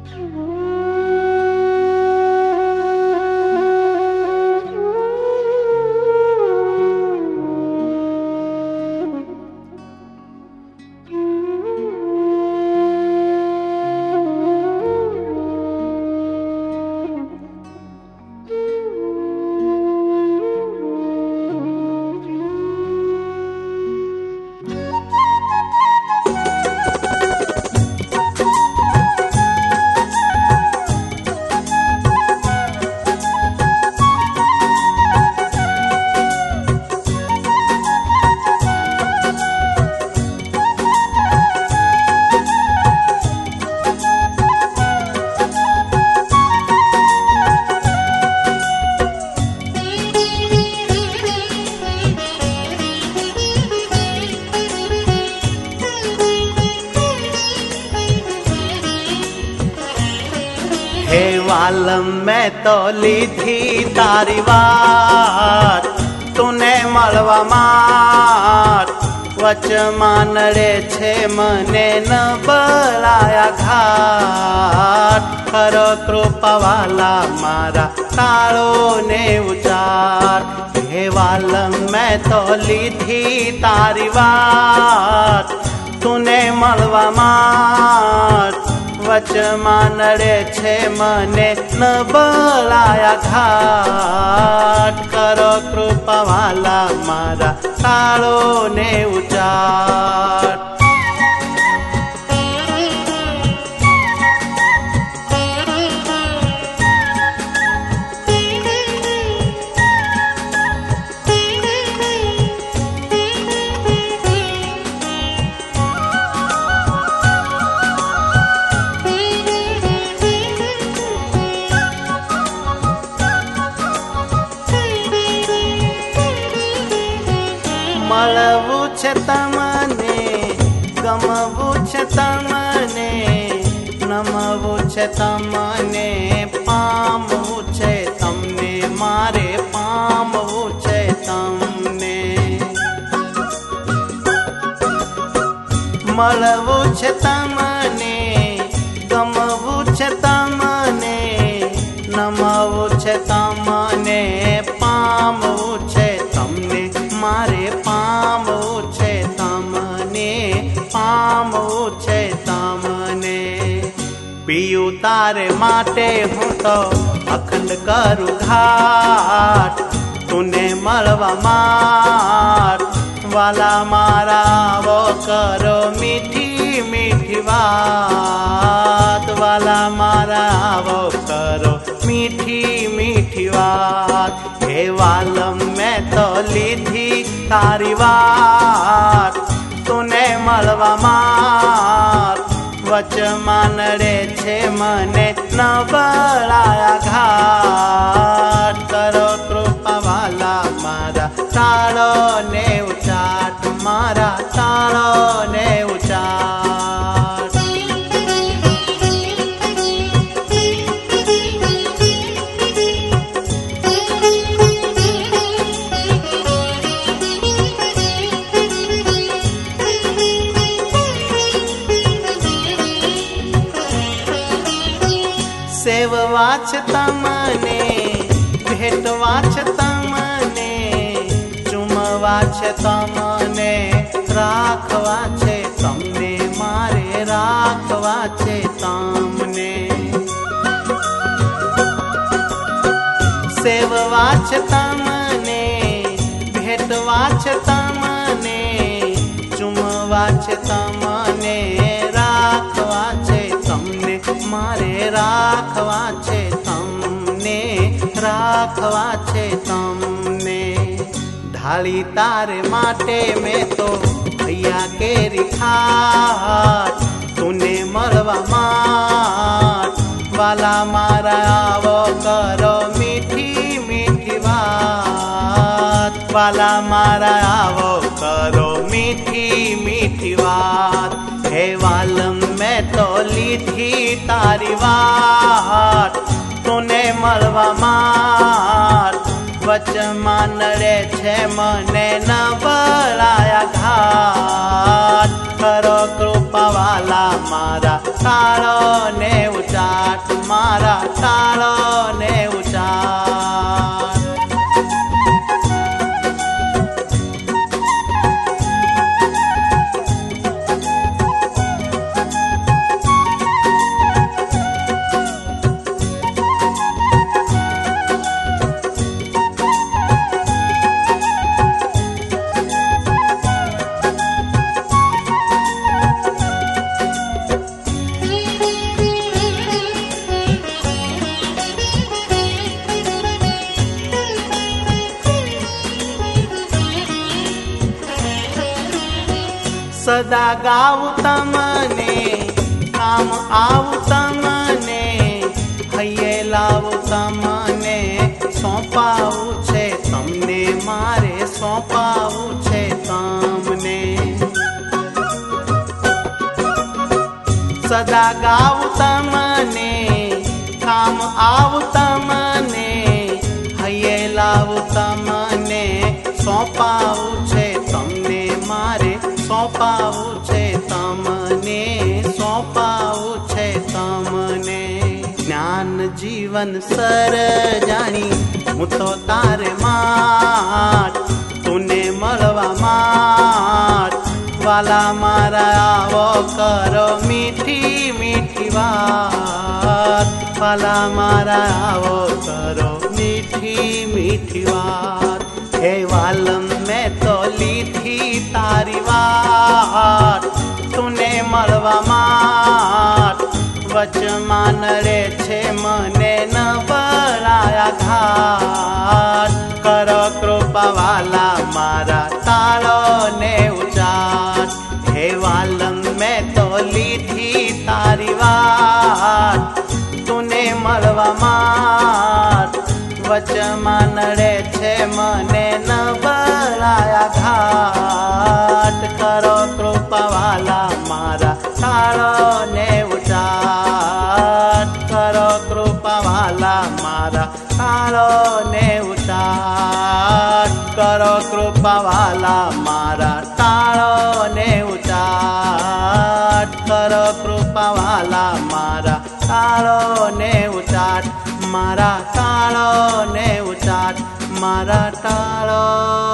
हे वालम मैं तो ली थी तारी बात, तूने મળવા માર વચમાં નડે છે મને ન બળાયા ઘાટ. ખરો કૃપાવાલા મારા તાળો ને ઉચાર. હે વાલમ મેં તો લીધી તારી વાત, તૂને મળવા માર વચમાં નડે છે મને ન બળાયા ઘાટ. કરો કૃપાવાલા મારા તાળો ને ઉચાર. મળવું છે તમને, ગમવું છે તમને, નમવું છે તમને, પામવું છે તમને, મારે પામવું છે તમને. મળવું છે તમને, ગમવું છે તમને, નમવું છે તમને, પામવું છે તમને, મારે પામવું છે તમને, પામવું છે તમને. પિયું તારે માટે હું તો અખંડ કરું ઘાટ, તુને મળવા માર વાલા મારા આવો કરો મીઠી મીઠી વાત. વાલા મારા આવો કરો મીઠી મીઠી વાત. હે વાલમ મેં તો લીધી તારી વાત, તુને મળવા માર વચમાં નડે છે મને ન બળાયા ઘાટ. કરો કૃપાવાલા મારા તાળો ને ઉચાટ, મારા તાળો ને ઉચાટ. સેવવા છે તમને, ભેટવા છે તમને, ચૂમવા છે તમને, રાખવા છે તમને, મારે રાખવા છે તમને. સેવવા છે તમને, ભેટવા છે તમને, ચૂમવા છે તમને, રાખવા છે તમને, મારે રાખવા છે તમને, રાખવા છે તમને. ઢાળી તારે માટે મેં તો ભૈયા કેરી ખાટ, તુને મળવા માટ વાલા મારા આવો કરો મીઠી મીઠી વાત. વાલા મારા આવો કરો મીઠી મીઠી વાત. હે વાલમ મેં તો લીધી તારી વાત, તુને મળવા માર વચમાં નડે છે મને નબળાયા ઘાત કરો કૃપાવાલા મારા તાળો ને ઉચાટ મારા તાળો ને ઉચાટ સદા ગાવું તમને કામ આવું તમને હૈયે લાવું તમને સોંપાવું છે તમને મારે સોંપાવું છે તમને સદા ગાવું તમને કામ આવું તમને હૈયે લાવું તમને સોંપાવું છે તમને મારે સોંપાવું છે તમને સોંપાવું છે તમને જ્ઞાન જીવન સર જાણી હું તો તારે માટ તુને મળવા માટ વાલા મારા આવો કરો મીઠી મીઠી વાત વાલા મારા આવો કરો મીઠી મીઠી વાત હે વાલમ મેં તો લીધી તારી વાત તુને મળવા માટ વચમાં નડે છે મને નબળાયા ઘાટ કરો કૃપાવાલા મારા તાળો ને ઉચાટ હે વાલમ મેં તો લીધી તારી વાત તુને મળવા માટ વચમાં નડે છે મને નબળાયા ઘાટ કરો કૃપાવાલા મારા તાળો ને ઉચાટ કરો કૃપાવાલા મારા તાળો ને ઉચાટ કરો કૃપાવાલા મારા તાળો ને ઉચાટ કરો કૃપાવાલા મારા તાળો ને ઉચાટ મારા તાળો ને ઉચાટ મારા તાળો